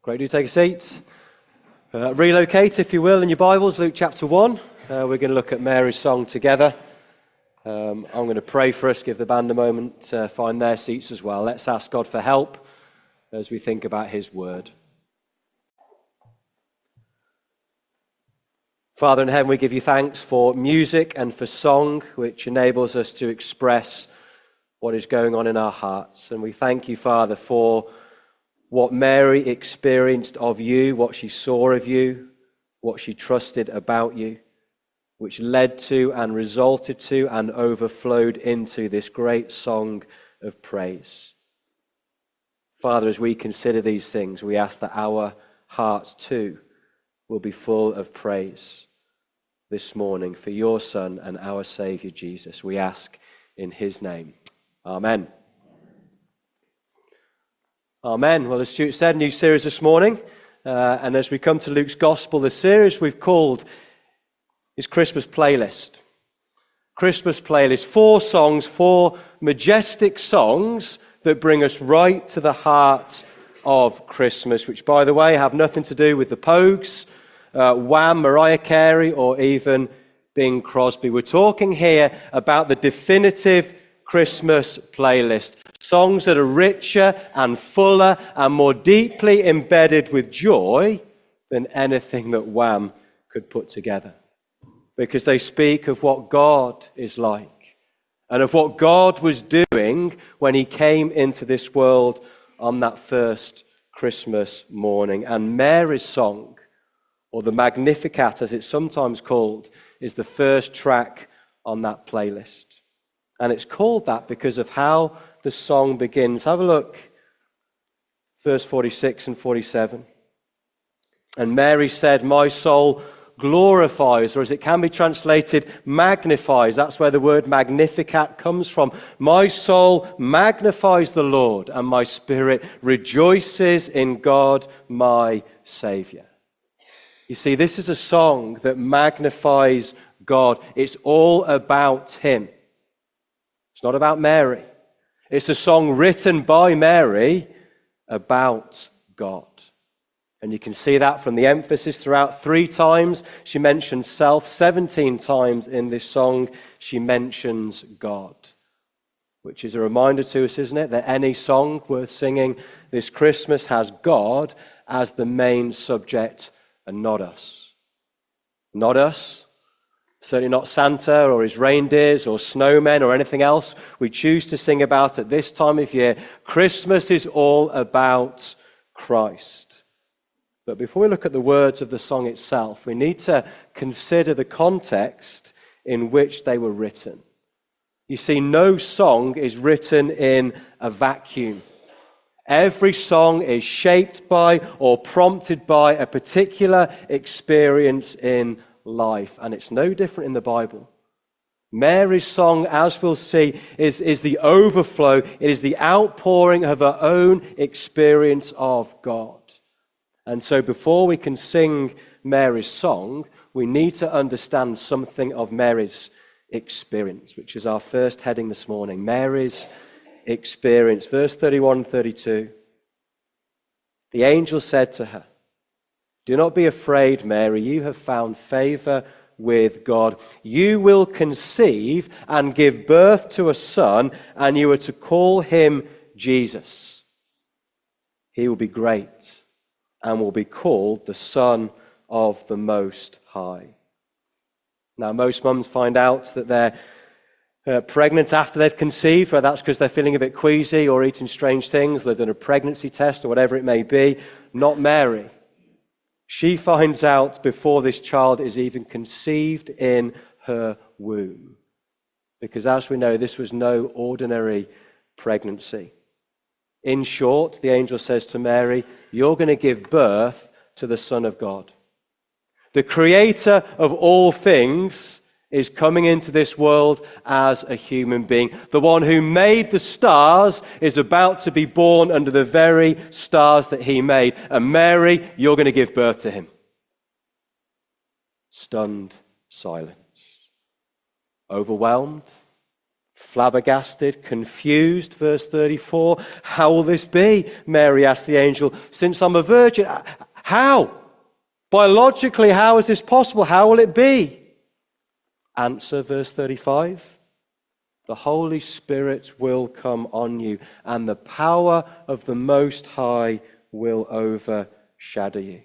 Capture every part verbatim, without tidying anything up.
Great, do take a seat. Uh, relocate, if you will, in your Bibles, Luke chapter one. Uh, we're going to look at Mary's song together. Um, I'm going to pray for us, give the band a moment to find their seats as well. Let's ask God for help as we think about his word. Father in heaven, we give you thanks for music and for song, which enables us to express what is going on in our hearts. And we thank you, Father, for what Mary experienced of you, what she saw of you, what she trusted about you, which led to and resulted to and overflowed into this great song of praise. Father, as we consider these things, we ask that our hearts too will be full of praise this morning for your Son and our Saviour Jesus. We ask in his name. Amen. Amen. Well, as Stuart said, new series this morning. Uh, and as we come to Luke's Gospel, the series we've called is Christmas Playlist. Christmas Playlist. Four songs, four majestic songs that bring us right to the heart of Christmas, which, by the way, have nothing to do with the Pogues, uh, Wham, Mariah Carey, or even Bing Crosby. We're talking here about the definitive Christmas playlist. Songs that are richer and fuller and more deeply embedded with joy than anything that Wham could put together. Because they speak of what God is like and of what God was doing when he came into this world on that first Christmas morning. And Mary's song, or the Magnificat as it's sometimes called, is the first track on that playlist. And it's called that because of how the song begins. Have a look, verse forty-six and forty-seven. And Mary said, "My soul glorifies," or as it can be translated, magnifies. That's where the word Magnificat comes from. "My soul magnifies the Lord, and my spirit rejoices in God, my Saviour." You see, this is a song that magnifies God. It's all about him. It's not about Mary. It's a song written by Mary about God. And you can see that from the emphasis throughout. Three times she mentions self. Seventeen times in this song she mentions God. Which is a reminder to us, isn't it, that any song worth singing this Christmas has God as the main subject and not us. Not us. Certainly not Santa or his reindeers or snowmen or anything else we choose to sing about at this time of year. Christmas is all about Christ. But before we look at the words of the song itself, we need to consider the context in which they were written. You see, no song is written in a vacuum. Every song is shaped by or prompted by a particular experience in life, and it's no different in the Bible. Mary's song, as we'll see, is, is the overflow. It is the outpouring of her own experience of God. And so before we can sing Mary's song, we need to understand something of Mary's experience, which is our first heading this morning. Mary's experience. Verse thirty-one and thirty-two. The angel said to her, "Do not be afraid, Mary, you have found favor with God. You will conceive and give birth to a son, and you are to call him Jesus. He will be great and will be called the Son of the Most High." Now, most mums find out that they're uh, pregnant after they've conceived, whether that's because they're feeling a bit queasy or eating strange things, they've done a pregnancy test or whatever it may be. Not Mary. She finds out before this child is even conceived in her womb. Because as we know, this was no ordinary pregnancy. In short, the angel says to Mary, you're going to give birth to the Son of God. The creator of all things is coming into this world as a human being. The one who made the stars is about to be born under the very stars that he made. And Mary, you're going to give birth to him. Stunned silence. Overwhelmed? Flabbergasted, confused, verse thirty-four. How will this be? Mary asked the angel, since I'm a virgin. How? Biologically, how is this possible? How will it be? Answer, verse thirty-five. The Holy Spirit will come on you, and the power of the Most High will overshadow you.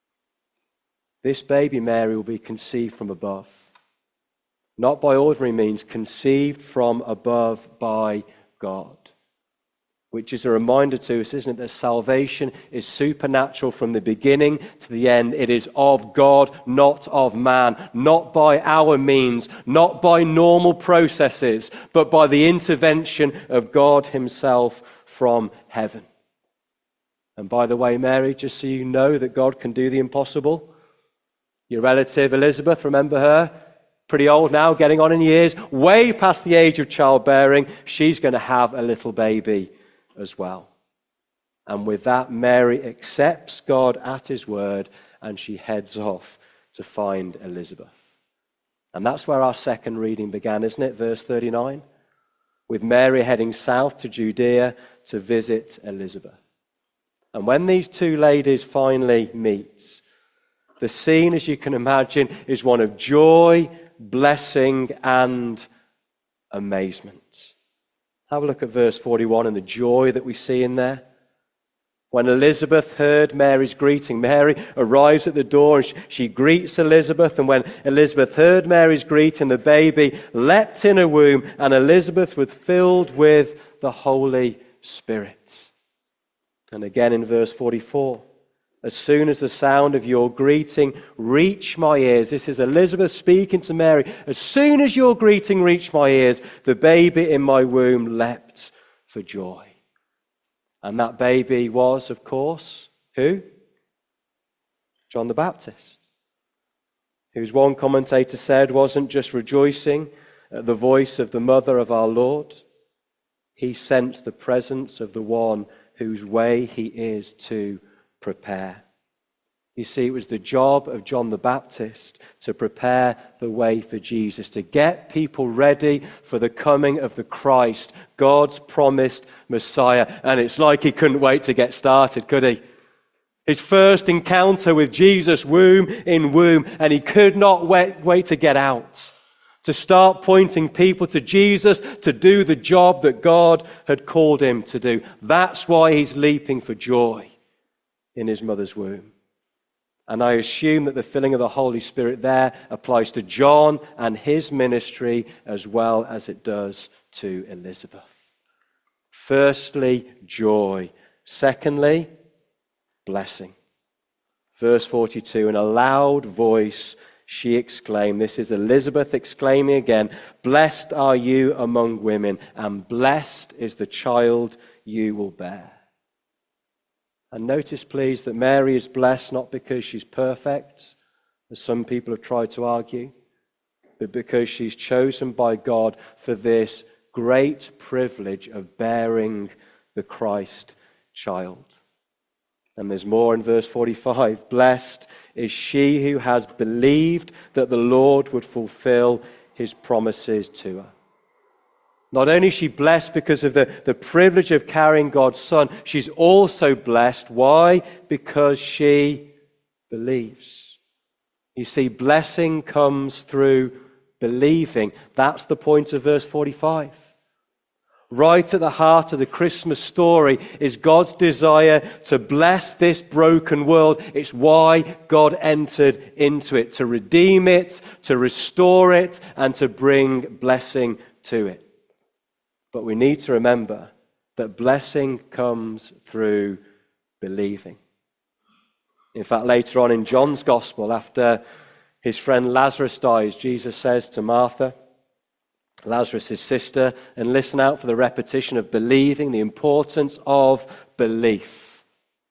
This baby, Mary, will be conceived from above. Not by ordinary means, conceived from above by God. Which is a reminder to us, isn't it, that salvation is supernatural from the beginning to the end. It is of God, not of man, not by our means, not by normal processes, but by the intervention of God himself from heaven. And by the way, Mary, just so you know that God can do the impossible, your relative Elizabeth, remember her? Pretty old now, getting on in years, way past the age of childbearing. She's going to have a little baby as well. And with that, Mary accepts God at his word, and she heads off to find Elizabeth. And that's where our second reading began, isn't it? Verse thirty-nine. With Mary heading south to Judea to visit Elizabeth. And when these two ladies finally meet, the scene, as you can imagine, is one of joy, blessing, and amazement. Have a look at verse forty-one and the joy that we see in there. When Elizabeth heard Mary's greeting, Mary arrives at the door and she, she greets Elizabeth. And when Elizabeth heard Mary's greeting, the baby leapt in her womb, and Elizabeth was filled with the Holy Spirit. And again in verse forty-four, as soon as the sound of your greeting reached my ears, this is Elizabeth speaking to Mary, as soon as your greeting reached my ears, the baby in my womb leapt for joy. And that baby was, of course, who? John the Baptist, whose one commentator said wasn't just rejoicing at the voice of the mother of our Lord. He sensed the presence of the one whose way he is to prepare. You see, it was the job of John the Baptist to prepare the way for Jesus, to get people ready for the coming of the Christ, God's promised Messiah. And it's like he couldn't wait to get started, could he? His first encounter with Jesus, womb in womb, and he could not wait, wait to get out, to start pointing people to Jesus, to do the job that God had called him to do. That's why he's leaping for joy in his mother's womb. And I assume that the filling of the Holy Spirit there applies to John and his ministry as well as it does to Elizabeth. Firstly, joy. Secondly, blessing. Verse forty-two, in a loud voice she exclaimed, this is Elizabeth exclaiming again, blessed are you among women, and blessed is the child you will bear. And notice, please, that Mary is blessed not because she's perfect, as some people have tried to argue, but because she's chosen by God for this great privilege of bearing the Christ child. And there's more in verse forty-five. Blessed is she who has believed that the Lord would fulfill his promises to her. Not only is she blessed because of the, the privilege of carrying God's Son, she's also blessed. Why? Because she believes. You see, blessing comes through believing. That's the point of verse forty-five. Right at the heart of the Christmas story is God's desire to bless this broken world. It's why God entered into it, to redeem it, to restore it, and to bring blessing to it. But we need to remember that blessing comes through believing. In fact, later on in John's Gospel, after his friend Lazarus dies, Jesus says to Martha, Lazarus' sister, and listen out for the repetition of believing, the importance of belief.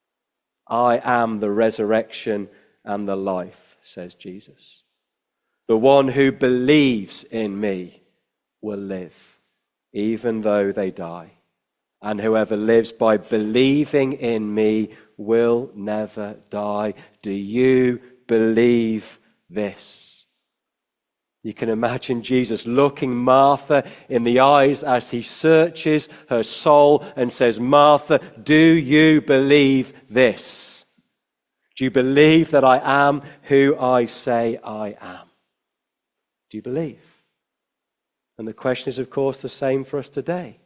I am the resurrection and the life, says Jesus. The one who believes in me will live, even though they die. And whoever lives by believing in me will never die. Do you believe this? You can imagine Jesus looking Martha in the eyes as he searches her soul and says, Martha, do you believe this? Do you believe that I am who I say I am? Do you believe? And the question is, of course, the same for us today.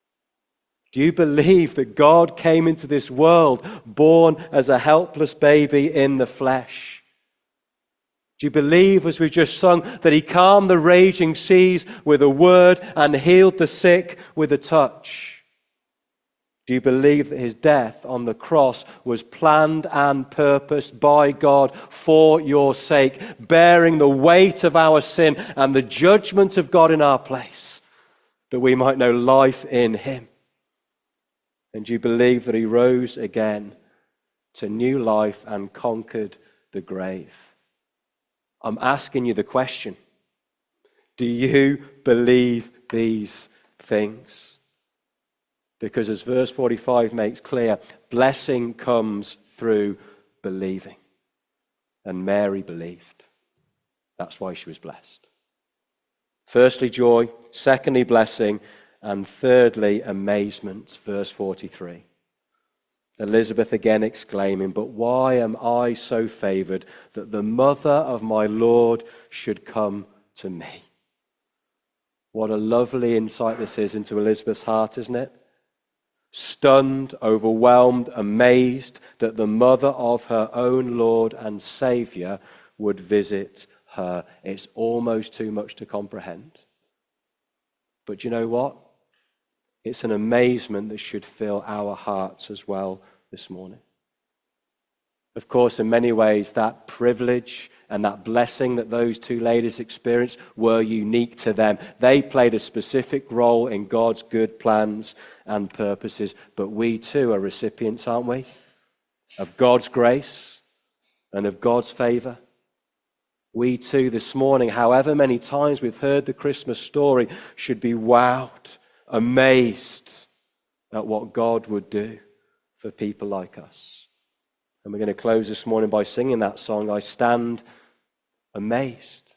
Do you believe that God came into this world born as a helpless baby in the flesh? Do you believe, as we've just sung, that he calmed the raging seas with a word and healed the sick with a touch? Do you believe that his death on the cross was planned and purposed by God for your sake, bearing the weight of our sin and the judgment of God in our place, that we might know life in him? And do you believe that he rose again to new life and conquered the grave? I'm asking you the question, do you believe these things? Because as verse forty-five makes clear, blessing comes through believing. And Mary believed. That's why she was blessed. Firstly, joy. Secondly, blessing. And thirdly, amazement. Verse forty-three. Elizabeth again exclaiming, but why am I so favored that the mother of my Lord should come to me? What a lovely insight this is into Elizabeth's heart, isn't it? Stunned, overwhelmed, amazed that the mother of her own Lord and Savior would visit her. It's almost too much to comprehend. But you know what? It's an amazement that should fill our hearts as well this morning. Of course, in many ways, that privilege and that blessing that those two ladies experienced were unique to them. They played a specific role in God's good plans and purposes. But we too are recipients, aren't we? Of God's grace and of God's favor. We too this morning, however many times we've heard the Christmas story, should be wowed, amazed at what God would do for people like us. And we're going to close this morning by singing that song, I Stand Amazed.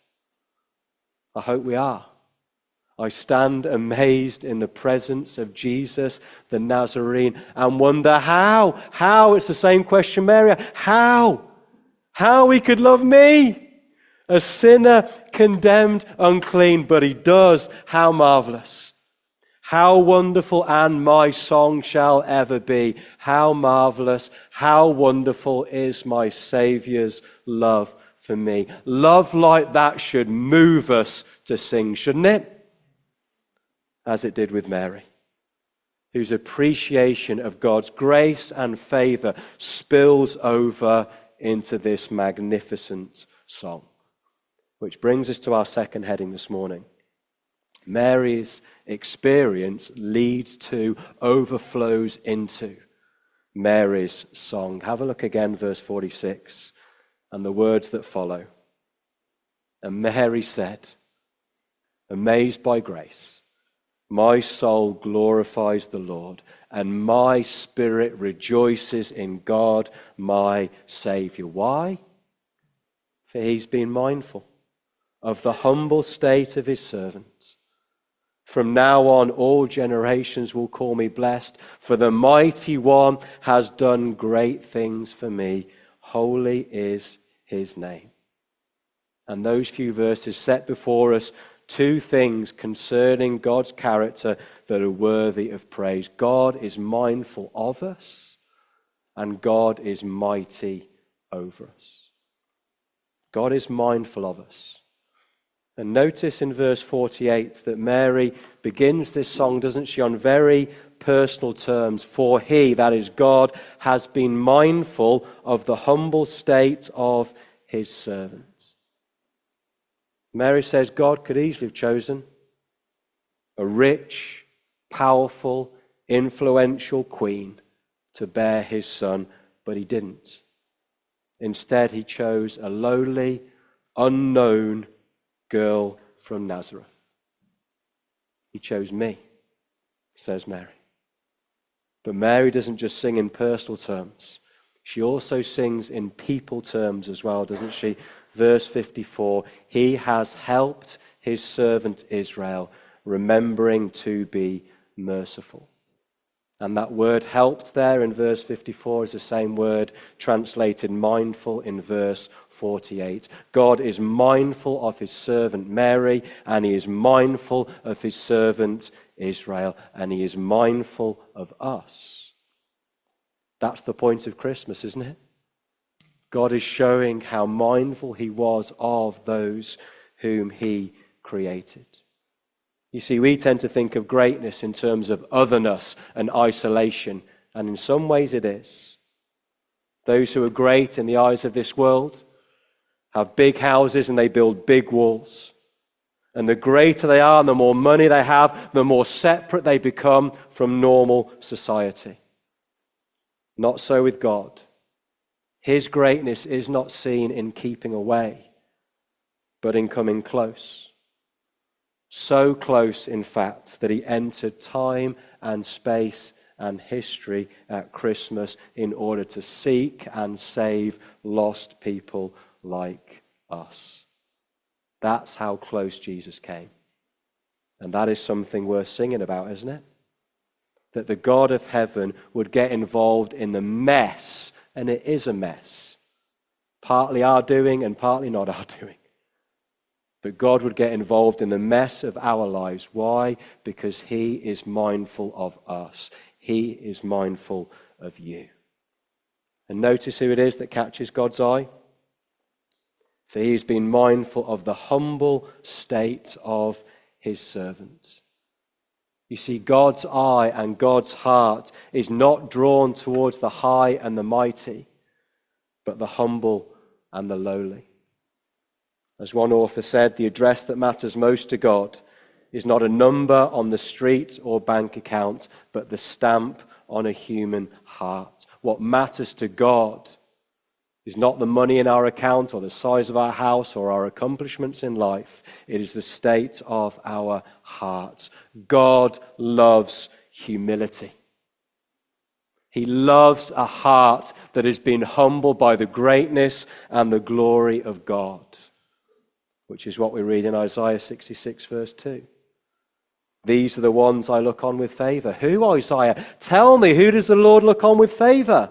I hope we are. I stand amazed in the presence of Jesus the Nazarene and wonder how, how, it's the same question, Mary, how, how he could love me, a sinner condemned unclean, but he does. How marvelous. How wonderful, and my song shall ever be. How marvelous, how wonderful is my Saviour's love for me. Love like that should move us to sing, shouldn't it? As it did with Mary, whose appreciation of God's grace and favor spills over into this magnificent song. Which brings us to our second heading this morning. Mary's experience leads to, overflows into Mary's song. Have a look again, verse forty-six, and the words that follow. And Mary said, amazed by grace, my soul glorifies the Lord, and my spirit rejoices in God, my Savior. Why? For he's been mindful of the humble state of his servants. From now on, all generations will call me blessed, for the mighty one has done great things for me. Holy is his name. And those few verses set before us two things concerning God's character that are worthy of praise. God is mindful of us, and God is mighty over us. God is mindful of us. And notice in verse forty-eight that Mary begins this song, doesn't she, on very personal terms. For he, that is God, has been mindful of the humble state of his servants. Mary says God could easily have chosen a rich, powerful, influential queen to bear his son, but he didn't. Instead, he chose a lowly, unknown girl from Nazareth. He chose me, says Mary. But Mary doesn't just sing in personal terms. She also sings in people terms as well, doesn't she? Verse fifty-four, he has helped his servant Israel, remembering to be merciful. And that word helped there in verse fifty-four is the same word translated mindful in verse forty-eight. God is mindful of his servant Mary, and he is mindful of his servant Israel, and he is mindful of us. That's the point of Christmas, isn't it? God is showing how mindful he was of those whom he created. You see, we tend to think of greatness in terms of otherness and isolation, and in some ways it is. Those who are great in the eyes of this world have big houses and they build big walls. And the greater they are and the more money they have, the more separate they become from normal society. Not so with God. His greatness is not seen in keeping away, but in coming close. So close, in fact, that he entered time and space and history at Christmas in order to seek and save lost people like us. That's how close Jesus came. And that is something worth singing about, isn't it? That the God of heaven would get involved in the mess, and it is a mess. Partly our doing and partly not our doing. But God would get involved in the mess of our lives. Why? Because he is mindful of us. He is mindful of you. And notice who it is that catches God's eye. For he's been mindful of the humble state of his servants. You see, God's eye and God's heart is not drawn towards the high and the mighty, but the humble and the lowly. As one author said, the address that matters most to God is not a number on the street or bank account, but the stamp on a human heart. What matters to God is not the money in our account or the size of our house or our accomplishments in life. It is the state of our hearts. God loves humility. He loves a heart that has been humbled by the greatness and the glory of God, which is what we read in Isaiah sixty-six, verse two. These are the ones I look on with favor. Who, Isaiah? Tell me, who does the Lord look on with favor?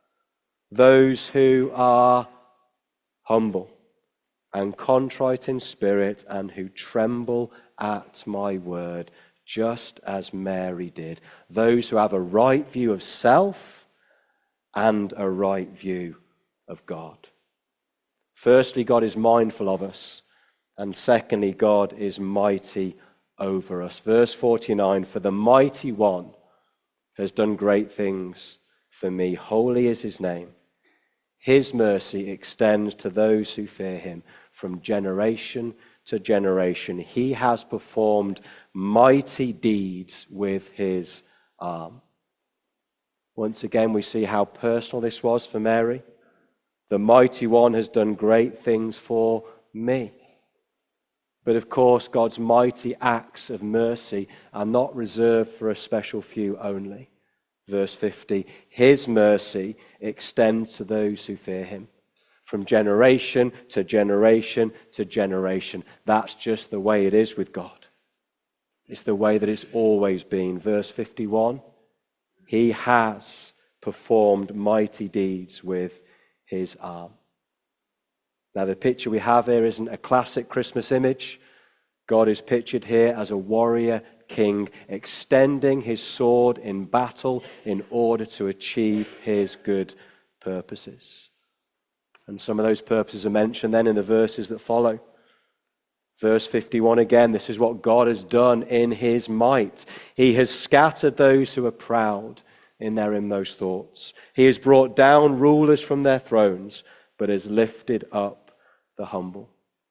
Those who are humble and contrite in spirit and who tremble at my word, just as Mary did. Those who have a right view of self and a right view of God. Firstly, God is mindful of us. And secondly, God is mighty over us. Verse forty-nine, for the mighty one has done great things for me. Holy is his name. His mercy extends to those who fear him from generation to generation. He has performed mighty deeds with his arm. Once again, we see how personal this was for Mary. The mighty one has done great things for me. But of course, God's mighty acts of mercy are not reserved for a special few only. Verse fifty, his mercy extends to those who fear him. From generation to generation to generation. That's just the way it is with God. It's the way that it's always been. Verse fifty-one, he has performed mighty deeds with his arm. Now, the picture we have here isn't a classic Christmas image. God is pictured here as a warrior king, extending his sword in battle in order to achieve his good purposes. And some of those purposes are mentioned then in the verses that follow. Verse fifty-one again, this is what God has done in his might. He has scattered those who are proud in their inmost thoughts. He has brought down rulers from their thrones, but has lifted up the humble.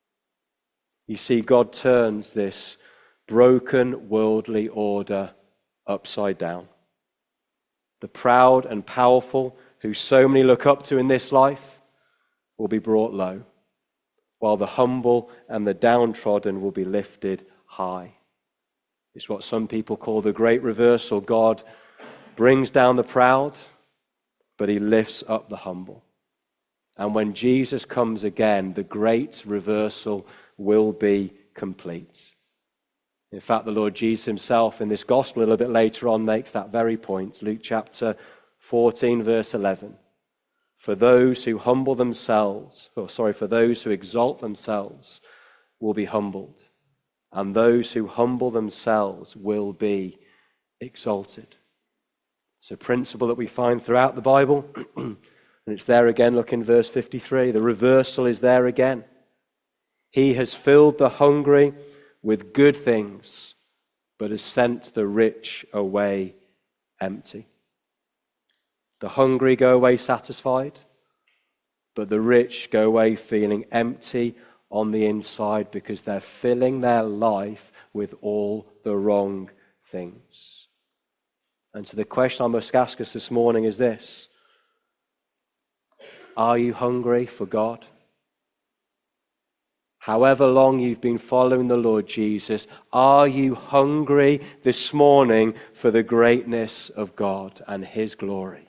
You see, God turns this broken worldly order upside down. The proud and powerful, who so many look up to in this life, will be brought low, while the humble and the downtrodden will be lifted high. It's what some people call the great reversal. God brings down the proud, but he lifts up the humble. And when Jesus comes again, the great reversal will be complete. In fact, the Lord Jesus himself in this gospel a little bit later on makes that very point. Luke chapter fourteen, verse eleven. For those who humble themselves, or sorry, for those who exalt themselves will be humbled, and those who humble themselves will be exalted. It's a principle that we find throughout the Bible, and it's there again. Look in verse fifty-three. The reversal is there again. He has filled the hungry with good things, but has sent the rich away empty. The hungry go away satisfied, but the rich go away feeling empty on the inside because they're filling their life with all the wrong things. And so the question I must ask us this morning is this: are you hungry for God? However long you've been following the Lord Jesus, are you hungry this morning for the greatness of God and his glory?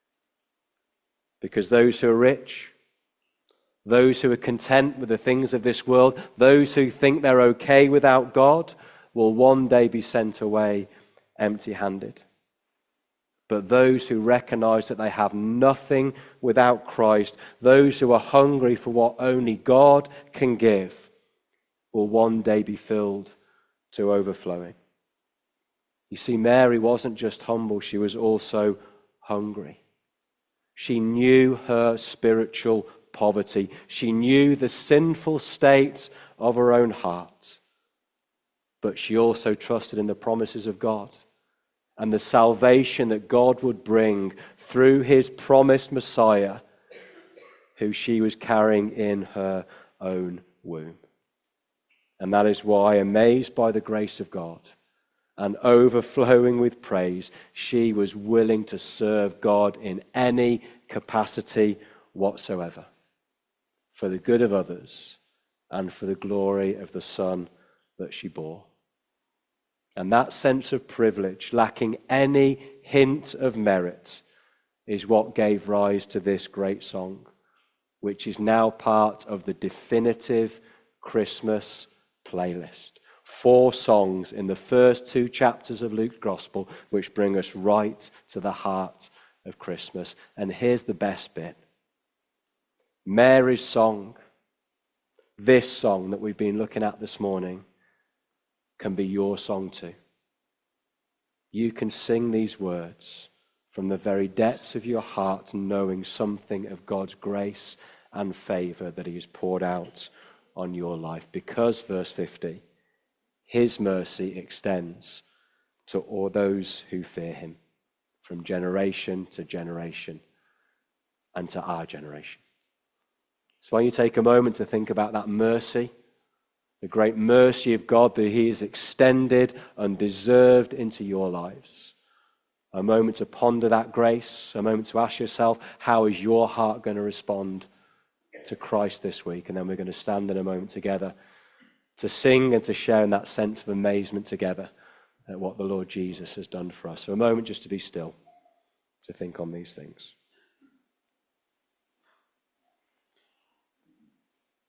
Because those who are rich, those who are content with the things of this world, those who think they're okay without God, will one day be sent away empty-handed. But those who recognize that they have nothing without Christ, those who are hungry for what only God can give, will one day be filled to overflowing. You see, Mary wasn't just humble, she was also hungry. She knew her spiritual poverty. She knew the sinful state of her own heart. But she also trusted in the promises of God and the salvation that God would bring through his promised Messiah, who she was carrying in her own womb. And that is why, amazed by the grace of God and overflowing with praise, she was willing to serve God in any capacity whatsoever, for the good of others and for the glory of the Son that she bore. And that sense of privilege, lacking any hint of merit, is what gave rise to this great song, which is now part of the definitive Christmas playlist. Four songs in the first two chapters of Luke's Gospel, which bring us right to the heart of Christmas. And here's the best bit. Mary's song, this song that we've been looking at this morning, can be your song too. You can sing these words from the very depths of your heart, knowing something of God's grace and favor that he has poured out on your life. Because, verse fifty, his mercy extends to all those who fear him, from generation to generation and to our generation. So why don't you take a moment to think about that mercy, the great mercy of God that he has extended undeserved into your lives. A moment to ponder that grace, a moment to ask yourself, how is your heart going to respond to Christ this week? And then we're going to stand in a moment together to sing and to share in that sense of amazement together at what the Lord Jesus has done for us. So a moment just to be still, to think on these things.